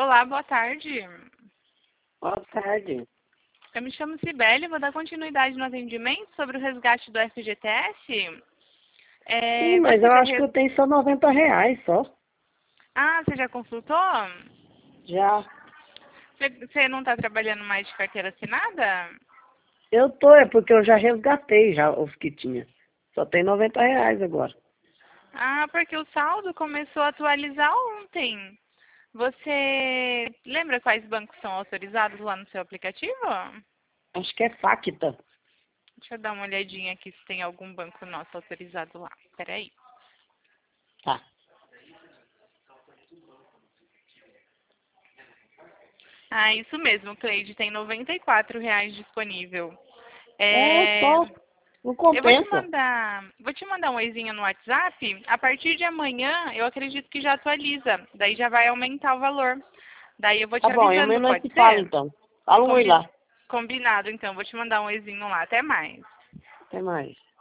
Olá, boa tarde. Boa tarde. Eu me chamo Cibele, vou dar continuidade no atendimento sobre o resgate do FGTS. Sim, mas Você eu já acho que eu tenho só R$ 90 só. Ah, você já consultou? Já. Você não está trabalhando mais de carteira assinada? Eu tô, é porque eu já resgatei já os que tinha. Só tem R$ 90 agora. Ah, porque o saldo começou a atualizar ontem. Você lembra quais bancos são autorizados lá no seu aplicativo? Acho que é Facta. Deixa eu dar uma olhadinha aqui se tem algum banco nosso autorizado lá. Peraí. Tá. Ah, isso mesmo, Cleide, tem R$ 94 disponível. É É, só. Não eu compensa. vou te mandar um oizinho no WhatsApp. A partir de amanhã, eu acredito que já atualiza. Daí já vai aumentar o valor. Daí eu vou te Tá bom, avisando, amanhã nós pode se fala ser? então. Fala um oi Combi- lá. Combinado, então. Vou te mandar um oizinho lá. Até mais. Até mais.